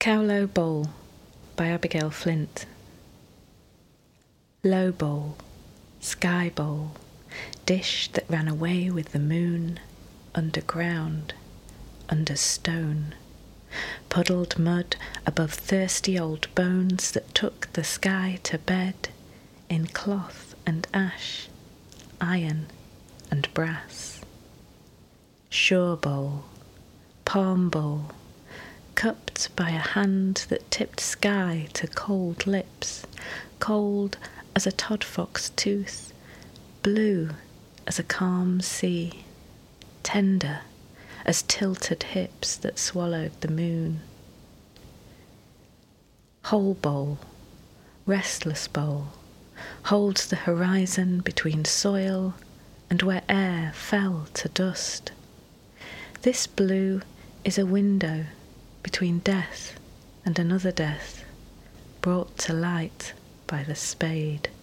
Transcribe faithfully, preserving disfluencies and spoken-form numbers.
Cowlow Bowl by Abigail Flint. Low bowl, sky bowl, dish that ran away with the moon, underground, under stone, puddled mud above thirsty old bones that took the sky to bed in cloth and ash, iron and brass. Shore bowl, palm bowl, cupped by a hand that tipped sky to cold lips, cold as a todfox tooth, blue as a calm sea, tender as tilted hips that swallowed the moon. Whole bowl, restless bowl, holds the horizon between soil and where air fell to dust. This blue is a window between death and another death, brought to light by the spade.